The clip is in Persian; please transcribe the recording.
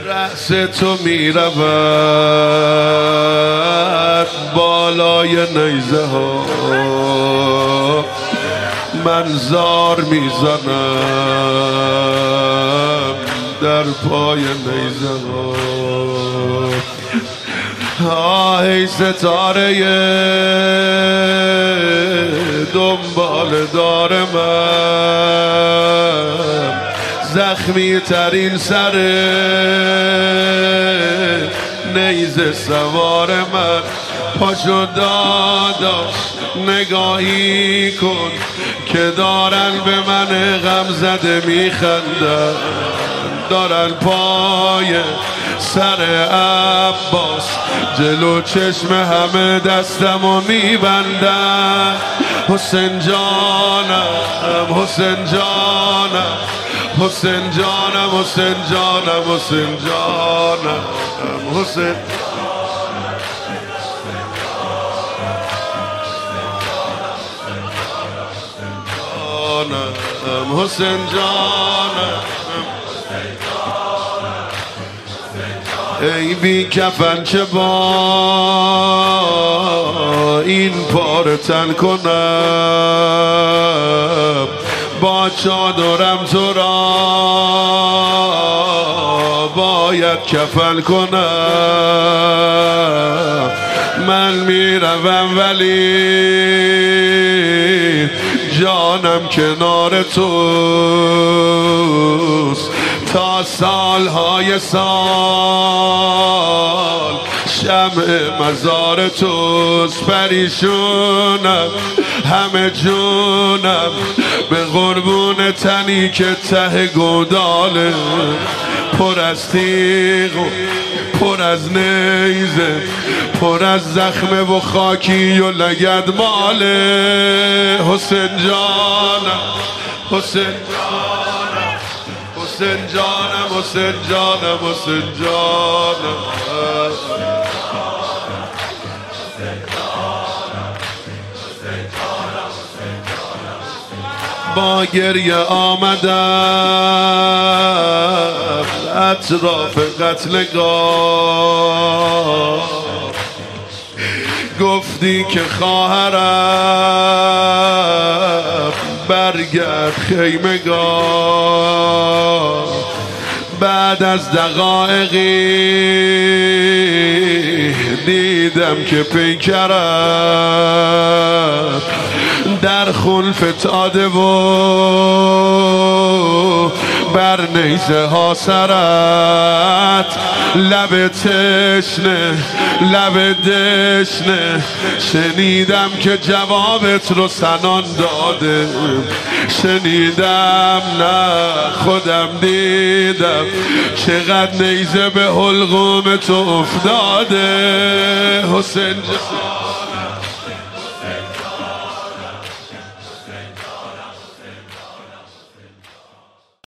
رأس تو می رود بالای نیزه ها، من زار می زنم در پای نیزه ها. ای ستاره دنبال دار من، زخمی ترین سر نیزه سوار من. پاشو داداش نگاهی کن که دارن به من غم زده میخندن، دارن پای سر عباس جلو چشم همه دستمو میبندن. حسین جانم حسین جانم حسین جانم حسین جانم حسین جانم حسین جانم حسین جانم. ای بی کفن چه با این پاره تن کنم، با چادرم تو را باید کفن کنم. من میروم ولی جانم کنار توست، تا سالهای سال شمع مزار توست. پریشونم همه جونم به قربون تنی که ته گوداله، پر از تیغ و پر از نیزه، پر از زخم و خاکی و لگد ماله. حسین جانم حسین جانم حسین جانم حسین جانم حسین جانم. با گریه آمدم اطراف قتلگاه، گفتی که خواهرم برگرد خیمگاه. بعد از دقایقی دیدم که پیکرم در خون فتاده و بر نیزه ها سرت، لب تشنه لب دشنه. شنیدم که جوابت رو سنان داده، شنیدم نه خودم دیدم چقدر نیزه به حلقوم تو افتاده. حسین جان